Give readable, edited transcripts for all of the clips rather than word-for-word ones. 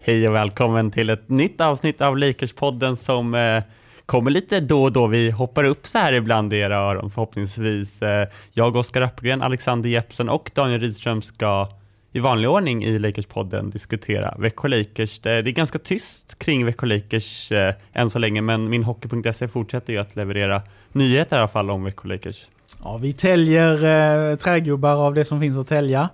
Hej och välkommen till ett nytt avsnitt av Lakers-podden som kommer lite då och då. Vi hoppar upp så här ibland i era öron förhoppningsvis. Jag, Oskar Appelgren, Alexander Jeppsen och Daniel Rydström ska i vanlig ordning i Lakers-podden diskutera Växjö Lakers. Det är ganska tyst kring Växjö Lakers än så länge, men min hockey.se fortsätter ju att leverera nyheter i alla fall om Växjö Lakers. Ja, vi täljer trägubbar av det som finns att tälja.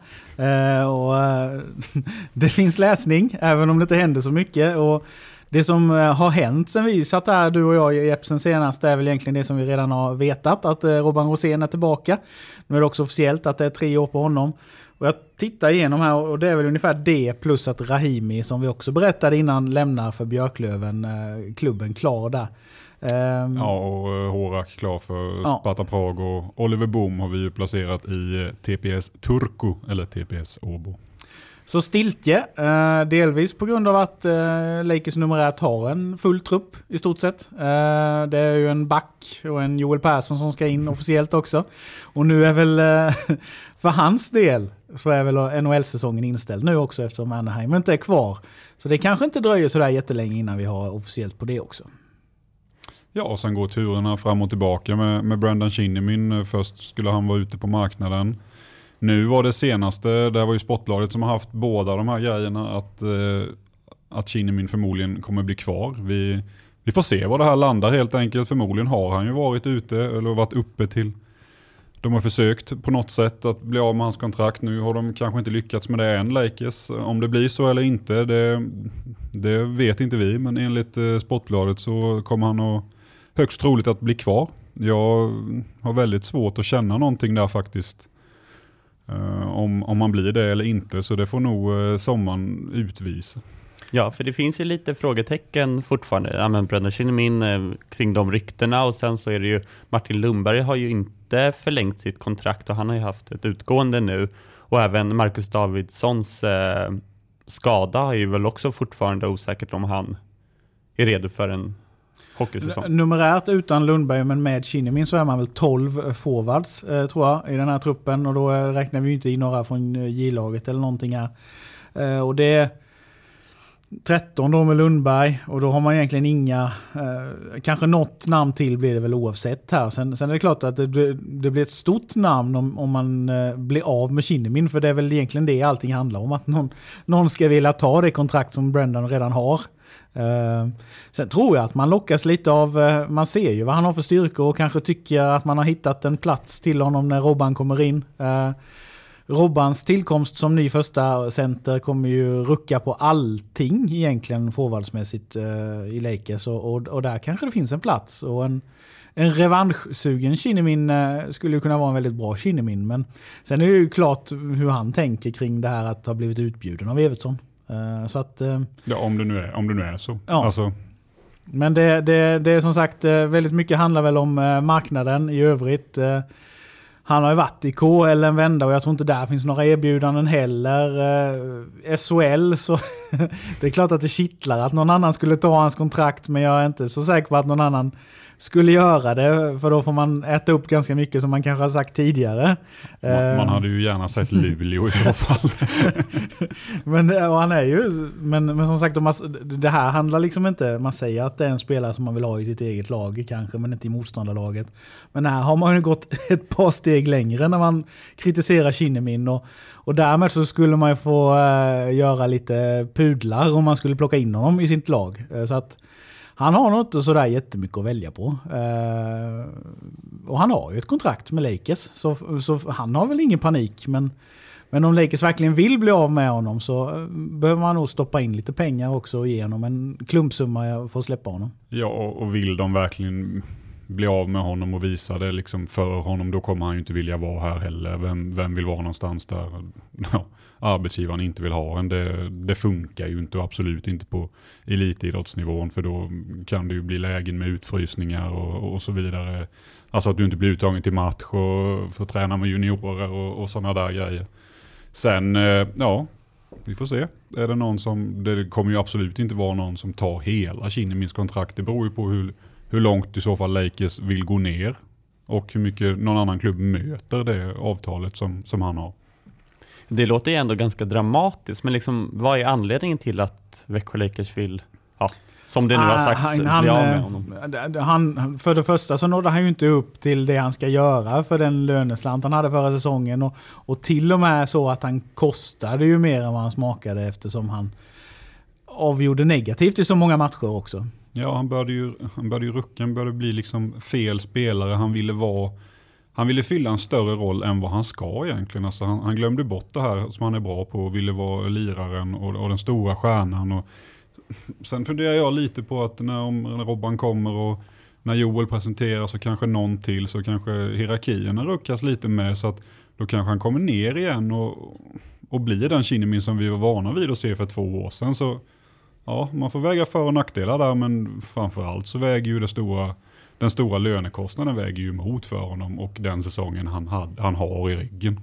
Det finns läsning, även om det inte händer så mycket. Och det som har hänt sen vi satt här, du och jag i Epsen senast, är väl egentligen det som vi redan har vetat, att Robban Rosén är tillbaka. Nu är det också officiellt att det är 3 år på honom. Och jag tittar igenom här och det är väl ungefär det plus att Rahimi, som vi också berättade innan, lämnar för Björklöven, klubben klar där. Ja, och Horak klar för Sparta Prag, och Oliver Boom har vi ju placerat i TPS Turku eller TPS Åbo. Så stiltje, delvis på grund av att Lakers numerärt har en full trupp i stort sett. Det är ju en back och en Joel Persson som ska in officiellt också. Och nu är väl, för hans del, så är väl NHL-säsongen inställd nu också eftersom Anaheim inte är kvar. Så det kanske inte dröjer sådär jättelänge innan vi har officiellt på det också. Ja, och sen går turerna fram och tillbaka med Brandon Shinnimin. Först skulle han vara ute på marknaden. Nu var det senaste, det var ju Sportbladet som har haft båda de här grejerna, att Shinnimin förmodligen kommer bli kvar. Vi får se var det här landar helt enkelt. Förmodligen har han ju varit ute eller varit uppe till. De har försökt på något sätt att bli av med hans kontrakt. Nu har de kanske inte lyckats med det än, Lakers. Om det blir så eller inte, det vet inte vi. Men enligt Sportbladet så kommer han att högst troligt att bli kvar. Jag har väldigt svårt att känna någonting där faktiskt. Om man blir det eller inte, så det får nog sommaren utvisa. Ja, för det finns ju lite frågetecken fortfarande. Ja, men Brandon Shinnimin kring de ryktena, och sen så är det ju Martin Lundberg har ju inte förlängt sitt kontrakt och han har ju haft ett utgående nu, och även Marcus Davidssons skada är ju väl också fortfarande osäkert om han är redo för en hockeysäsong. Numerärt utan Lundberg men med Shinnimin så är man väl 12 forwards tror jag i den här truppen, och då räknar vi ju inte i några från J-laget eller någonting här. Och det är 13 då med Lundberg, och då har man egentligen inga, kanske något namn till blir det väl oavsett här. Sen är det klart att det blir ett stort namn om man blir av med Shinnimin, för det är väl egentligen det allting handlar om, att någon ska vilja ta det kontrakt som Brandon redan har. Sen tror jag att man lockas lite av, man ser ju vad han har för styrkor och kanske tycker att man har hittat en plats till honom när Robban kommer in. Robbans tillkomst som ny första center kommer ju rucka på allting egentligen forwardsmässigt i Lakers, och där kanske det finns en plats, och en revanschsugen Shinnimin skulle ju kunna vara en väldigt bra Shinnimin, men sen är det ju klart hur han tänker kring det här att ha blivit utbjuden av Evertsson. Så att, ja, om det nu är så. Ja. Alltså. Men det är som sagt väldigt mycket handlar väl om marknaden i övrigt. Han har ju varit i KL en vända, och jag tror inte där finns några erbjudanden heller. SHL, så det är klart att det kittlar att någon annan skulle ta hans kontrakt, men jag är inte så säker på att någon annan skulle göra det, för då får man äta upp ganska mycket som man kanske har sagt tidigare. Man hade ju gärna sett Luleå i så fall. Men han är ju, men som sagt, det här handlar liksom inte, man säger att det är en spelare som man vill ha i sitt eget lag kanske, men inte i motståndarlaget. Men här har man ju gått ett par steg längre när man kritiserar Shinnimin, och därmed så skulle man ju få göra lite pudlar om man skulle plocka in honom i sitt lag. Så att han har nog inte sådär jättemycket att välja på. Och han har ju ett kontrakt med Lakers. Så han har väl ingen panik. Men om Lakers verkligen vill bli av med honom, så behöver man nog stoppa in lite pengar också och ge honom en klumpsumma för att släppa honom. Ja, och vill de verkligen bli av med honom och visa det liksom för honom, då kommer han ju inte vilja vara här heller. Vem vill vara någonstans där arbetsgivaren inte vill ha en? Det funkar ju inte, och absolut inte på elitidrottsnivån, för då kan det ju bli lägen med utfrysningar och så vidare. Alltså att du inte blir uttagen till match och får träna med juniorer och sådana där grejer. Sen, vi får se. Är det någon som, det kommer ju absolut inte vara någon som tar hela Shinnimins kontrakt. Det beror ju på hur långt i så fall Lakers vill gå ner och hur mycket någon annan klubb möter det avtalet som han har. Det låter ju ändå ganska dramatiskt, men liksom, vad är anledningen till att Växjö Lakers vill, som det nu har sagts, bli av med honom? För det första så nådde han ju inte upp till det han ska göra för den löneslant han hade förra säsongen. Och till och med så att han kostade ju mer än vad han smakade, eftersom han avgjorde negativt i så många matcher också. Ja, han började ju rucka, han började bli liksom fel spelare. Han ville fylla en större roll än vad han ska egentligen. Alltså han glömde bort det här som han är bra på och ville vara liraren och den stora stjärnan. Och sen funderar jag lite på att när Robban kommer och när Joel presenterar så kanske någon till, så kanske hierarkierna ruckas lite med, så att då kanske han kommer ner igen och blir den Kinnimin som vi var vana vid att se för 2 år sedan. Så ja, man får väga för- och nackdelar där, men framförallt så väger ju den stora lönekostnaden väger ju emot för honom och den säsongen han har i ryggen.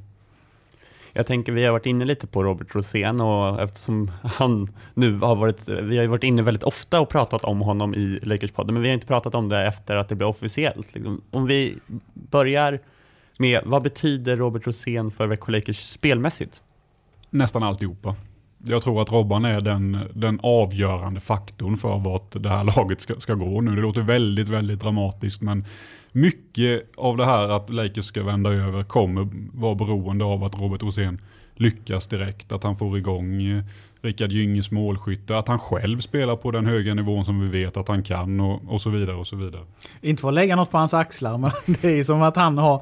Jag tänker, vi har varit inne lite på Robert Rosén, och eftersom han nu vi har ju varit inne väldigt ofta och pratat om honom i Lakers-podden, men vi har inte pratat om det efter att det blev officiellt. Liksom. Om vi börjar med, vad betyder Robert Rosén för Växjö Lakers spelmässigt? Nästan alltihopa. Jag tror att Robban är den avgörande faktorn för vart det här laget ska gå nu. Det låter väldigt, väldigt dramatiskt, men mycket av det här att Lakers ska vända över kommer vara beroende av att Robert Rosén lyckas direkt. Att han får igång Rickard Gynges målskytte, att han själv spelar på den höga nivån som vi vet att han kan, och så vidare och så vidare. Inte för att lägga något på hans axlar, men det är som att han har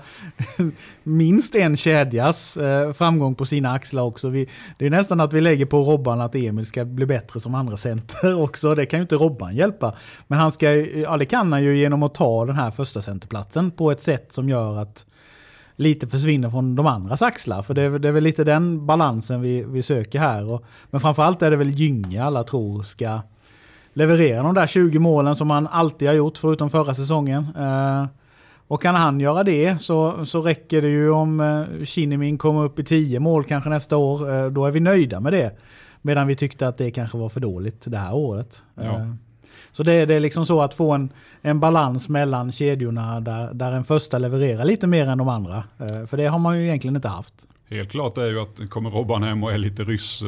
minst en kedjas framgång på sina axlar också. Det är nästan att vi lägger på Robban att Emil ska bli bättre som andra center också. Det kan ju inte Robban hjälpa. Men det kan han ju genom att ta den här första centerplatsen på ett sätt som gör att lite försvinner från de andras axlar. För det är väl lite den balansen vi söker här. Men framförallt är det väl Gynge alla tror ska leverera de där 20 målen som han alltid har gjort förutom förra säsongen. Och kan han göra det så räcker det ju om Kinnimin kommer upp i 10 mål kanske nästa år. Då är vi nöjda med det. Medan vi tyckte att det kanske var för dåligt det här året. Ja. Så det är liksom så att få en balans mellan kedjorna där en första levererar lite mer än de andra. För det har man ju egentligen inte haft. Helt klart är ju att kommer Robban hem och är lite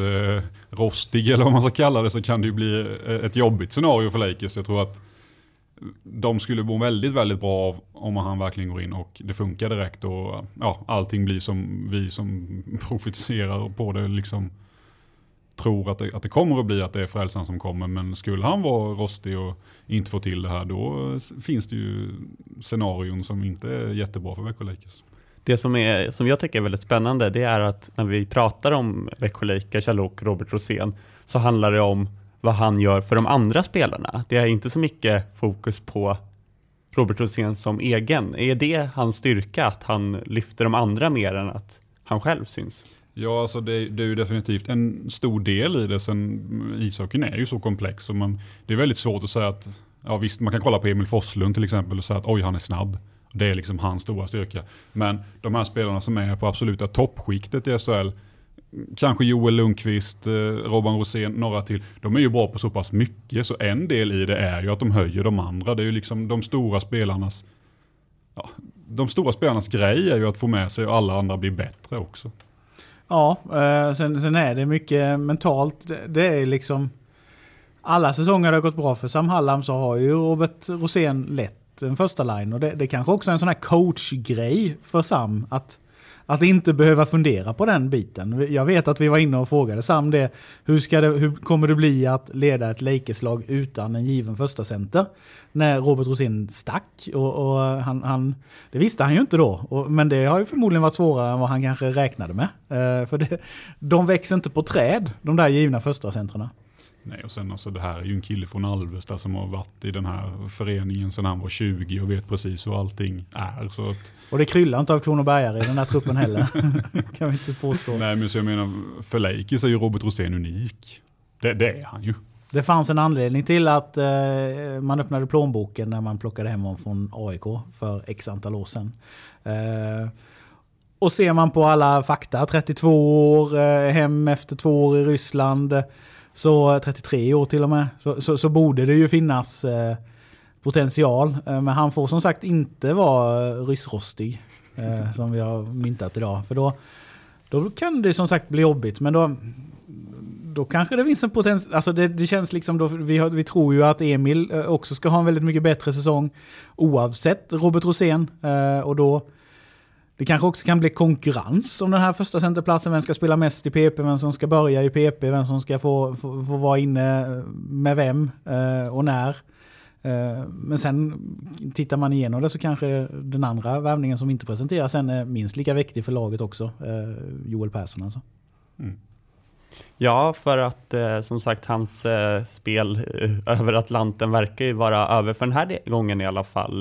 rostig eller vad man ska kalla det, så kan det ju bli ett jobbigt scenario för Lakers. Jag tror att de skulle må väldigt, väldigt bra av om han verkligen går in och det funkar direkt och allting blir som vi som profiterar på det liksom tror att det kommer att bli, att det är Frälsaren som kommer. Men skulle han vara rostig och inte få till det här, då finns det ju scenarion som inte är jättebra för Växjö Lakers. Det som jag tycker är väldigt spännande, det är att när vi pratar om Växjö Lakers och Robert Rosén, så handlar det om vad han gör för de andra spelarna. Det är inte så mycket fokus på Robert Rosén som egen. Är det hans styrka, att han lyfter de andra mer än att han själv syns? Ja, alltså det är ju definitivt en stor del i det. Sen ishockeyn är ju så komplex, och det är väldigt svårt att säga att, visst, man kan kolla på Emil Forslund till exempel och säga att oj, han är snabb. Det är liksom hans stora styrka. Men de här spelarna som är på absoluta toppskiktet i SHL, kanske Joel Lundqvist, Robban Rosén, några till, de är ju bra på så pass mycket, så en del i det är ju att de höjer de andra. Det är ju liksom de stora spelarnas grej är ju att få med sig och alla andra blir bättre också. Ja, sen är det mycket mentalt. Det är liksom alla säsonger det har gått bra för Sam Hallam, så har ju Robert Rosén lett en första line, och det kanske också är en sån här coachgrej för Sam att inte behöva fundera på den biten. Jag vet att vi var inne och frågade Sam det. Hur kommer det bli att leda ett Lakers-lag utan en given första center? När Robert Rosén stack. Och han, det visste han ju inte då. Men det har ju förmodligen varit svårare än vad han kanske räknade med. För de växer inte på träd, de där givna första centrarna. Nej, och sen alltså det här är ju en kille från Alvesta som har varit i den här föreningen sedan han var 20 och vet precis hur allting är. Så att... Och det kryllar inte av Kronobergare i den här truppen heller. Kan vi inte påstå. Nej, men så jag menar, för Lakers är ju Robert Rosén unik. Det är han ju. Det fanns en anledning till att man öppnade plånboken när man plockade hem honom från AIK för x antal år sedan. Och ser man på alla fakta, 32 år, hem efter 2 år i Ryssland, så 33 år till och med, så borde det ju finnas potential. Men han får som sagt inte vara ryssrostig som vi har myntat idag. För då kan det som sagt bli jobbigt. Men då kanske det finns en potential. Alltså det känns liksom då, vi tror ju att Emil också ska ha en väldigt mycket bättre säsong oavsett Robert Rosén. Och då det kanske också kan bli konkurrens om den här första centerplatsen. Vem ska spela mest i PP, vem som ska börja i PP, vem som ska få vara inne med vem och när. Men sen tittar man igenom det så kanske den andra värvningen som inte presenteras sen är minst lika viktig för laget också. Joel Persson alltså. Mm. Ja, för att som sagt hans spel över Atlanten verkar ju vara över för den här gången i alla fall.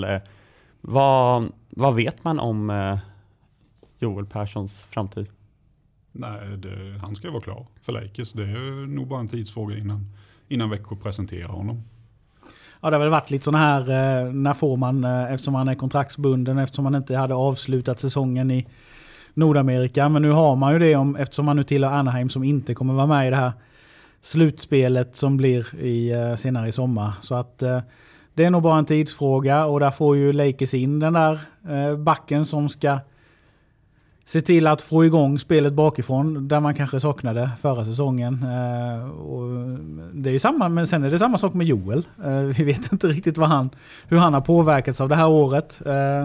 Vad vet man om Joel Perssons framtid? Nej, han ska vara klar för Lakers. Det är nog bara en tidsfråga innan Växjö presenterar honom. Ja, det har väl varit lite sådana här, när får man, eftersom han är kontraktsbunden, eftersom man inte hade avslutat säsongen i Nordamerika. Men nu har man ju det eftersom man nu tillhör Anaheim som inte kommer vara med i det här slutspelet som blir senare i sommar. Så att det är nog bara en tidsfråga och där får ju Lakers in den där backen som ska se till att få igång spelet bakifrån där man kanske saknade förra säsongen. Och det är ju samma, men sen är det samma sak med Joel. Vi vet inte riktigt hur han har påverkats av det här året.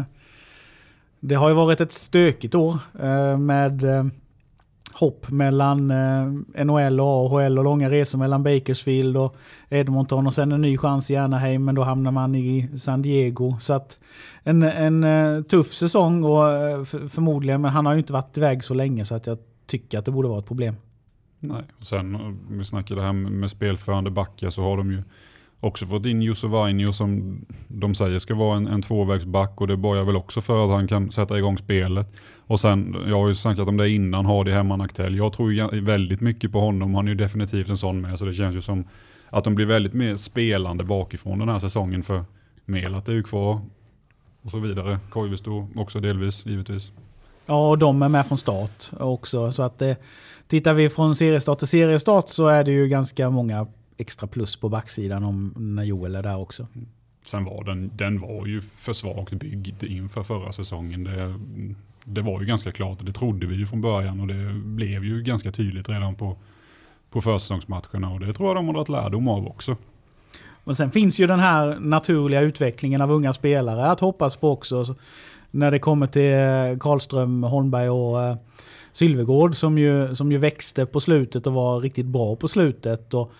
Det har ju varit ett stökigt år med hopp mellan NHL och AHL och långa resor mellan Bakersfield och Edmonton och sen en ny chans i Anaheim, men då hamnar man i San Diego. Så att en tuff säsong och förmodligen, men han har ju inte varit iväg så länge så att jag tycker att det borde vara ett problem. Nej, och sen om vi snackar det här med spelförande backar så har de ju också fått in Jussi Vainio som de säger ska vara en tvåvägsback och det börjar väl också för att han kan sätta igång spelet. Och sen, jag har ju snackat om det innan, har det hemma Aktell. Jag tror ju väldigt mycket på honom. Han är ju definitivt en sån med, så det känns ju som att de blir väldigt mer spelande bakifrån den här säsongen, för Melat är ju kvar och så vidare. Koivisto också delvis, givetvis. Ja, och de är med från start också. Så att tittar vi från seriestart till seriestart så är det ju ganska många extra plus på backsidan om när Joel är där också. Sen var den var ju för svagt byggd inför förra säsongen. Det var ju ganska klart, och det trodde vi ju från början, och det blev ju ganska tydligt redan på försäsongsmatcherna, och det tror jag de har dragit lärdom av också. Men sen finns ju den här naturliga utvecklingen av unga spelare att hoppas på också när det kommer till Karlström, Holmberg och Sylvegård som ju växte på slutet och var riktigt bra på slutet, och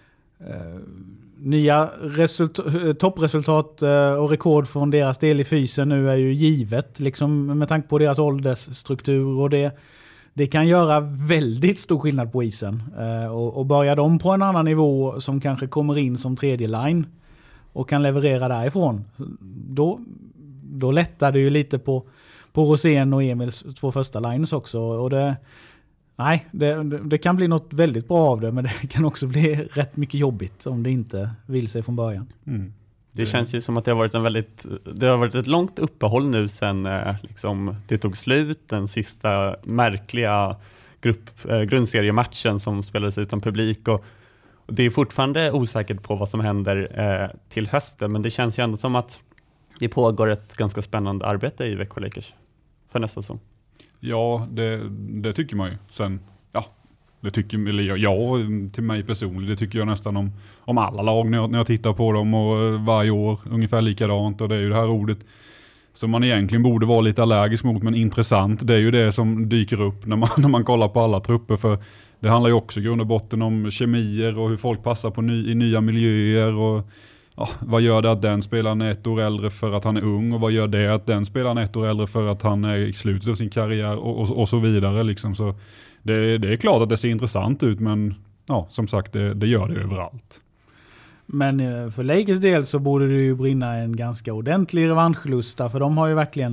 nya toppresultat och rekord från deras del i fysen nu är ju givet liksom, med tanke på deras åldersstruktur, och det kan göra väldigt stor skillnad på isen, och börjar de på en annan nivå som kanske kommer in som tredje line och kan leverera därifrån, då lättar det ju lite på Rosén och Emils två första lines också, och det kan bli något väldigt bra av det, men det kan också bli rätt mycket jobbigt om det inte vill sig från början. Mm. Det känns ju som att det har varit ett långt uppehåll nu sen liksom, det tog slut, den sista märkliga grundseriematchen som spelades utan publik, och det är fortfarande osäkert på vad som händer till hösten, men det känns ju ändå som att det pågår ett ganska spännande arbete i Växjö Lakers för nästa säsong. Ja, det tycker man ju. Sen, ja, det tycker jag till mig personligen, det tycker jag nästan om alla lag när jag tittar på dem, och varje år ungefär likadant, och det är ju det här ordet som man egentligen borde vara lite allergisk mot, men intressant, det är ju det som dyker upp när man kollar på alla trupper, för det handlar ju också i grund och botten om kemier och hur folk passar på i nya miljöer, och ja, vad gör det att den spelaren är ett år äldre för att han är ung, och vad gör det att den spelaren är ett år äldre för att han är i slutet av sin karriär, och så vidare liksom. Så det är klart att det ser intressant ut, men ja, som sagt, det gör det överallt. Men för Lakers del så borde det ju brinna en ganska ordentlig revanschlusta, för de har ju verkligen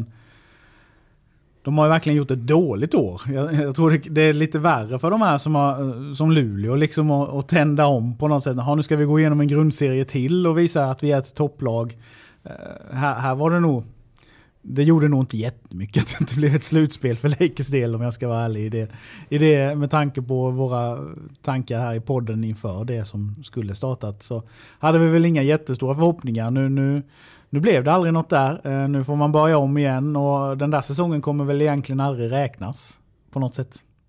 gjort ett dåligt år. Jag tror det är lite värre för de här som Luleå liksom att tända om på något sätt. Nu ska vi gå igenom en grundserie till och visa att vi är ett topplag. Här var det nog, det gjorde nog inte jättemycket att det inte blev ett slutspel för Lakers del, om jag ska vara ärlig i det med tanke på våra tankar här i podden inför det som skulle startat, så hade vi väl inga jättestora förhoppningar. Nu blev det aldrig något där. Nu får man börja om igen, och den där säsongen kommer väl egentligen aldrig räknas på något sätt.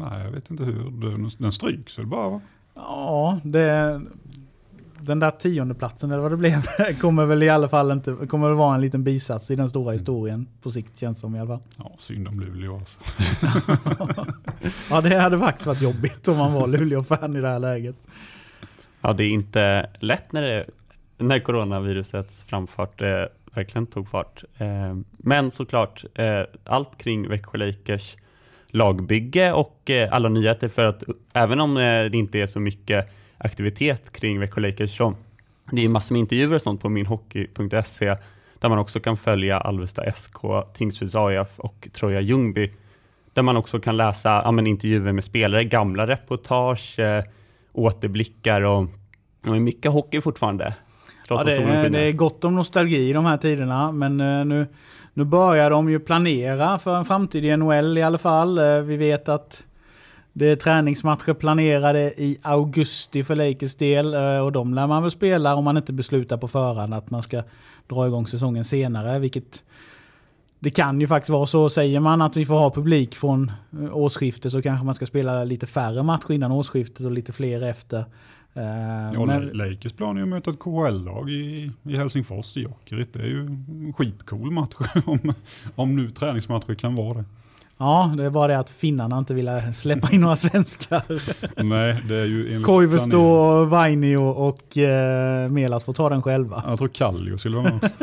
Nej, jag vet inte hur. Den stryks väl bara, va? Ja, den där 10:e platsen eller vad det blev kommer väl i alla fall inte, kommer väl vara en liten bisats i den stora historien på sikt, känns som i alla fall. Ja, synd om Luleå alltså. Ja, det hade faktiskt varit jobbigt om man var Luleå-fan i det här läget. Ja, det är inte lätt när coronavirusets framfart verkligen tog fart. Men såklart, allt kring Växjö Lakers lagbygge och alla nyheter, för att även om det inte är så mycket aktivitet kring Växjö Lakers, så det är massor med intervjuer och sånt på minhockey.se där man också kan följa Alvesta SK, Tingsryds AIF och Troja Ljungby, där man också kan läsa intervjuer med spelare, gamla reportage, återblickar och mycket hockey fortfarande. Ja, det är gott om nostalgi i de här tiderna, men nu börjar de ju planera för en framtid i NHL i alla fall. Vi vet att det är träningsmatcher planerade i augusti för Lakers del, och de lär man väl spela om man inte beslutar på förhand att man ska dra igång säsongen senare, vilket det kan ju faktiskt vara så. Säger man att vi får ha publik från årsskiftet, så kanske man ska spela lite färre matcher innan årsskiftet och lite fler efter. Lakers plan är ju att möta ett KHL-lag i Helsingfors i Jokerit. Det är ju en skitcool match om nu träningsmatcher kan vara det. Ja, det är bara det att finnarna inte vill släppa in några svenskar. Nej, det är ju Koivisto, Vainio och Melas får ta den själva. Jag tror Kallio skulle vara med också.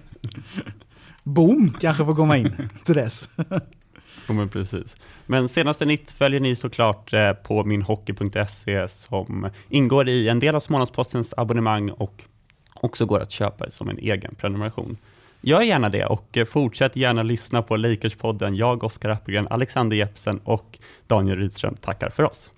Boom kanske får komma in till dess. Ja, men precis. Men senaste nytt följer ni såklart på minhockey.se, som ingår i en del av Smålandspostens abonnemang och också går att köpa som en egen prenumeration. Gör gärna det och fortsätt gärna lyssna på Lakers-podden. Jag, Oskar Appelgren, Alexander Jeppsen och Daniel Rydström tackar för oss.